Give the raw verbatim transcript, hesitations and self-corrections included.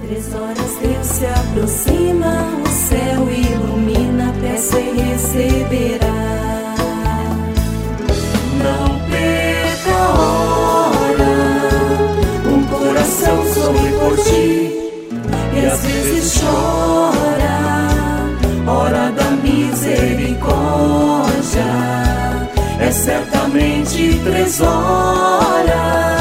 Três horas Deus se aproxima, o céu ilumina, peça e receberá. Não perca a hora, um coração sorri por ti e às vezes chora, hora da misericórdia, é certamente três horas.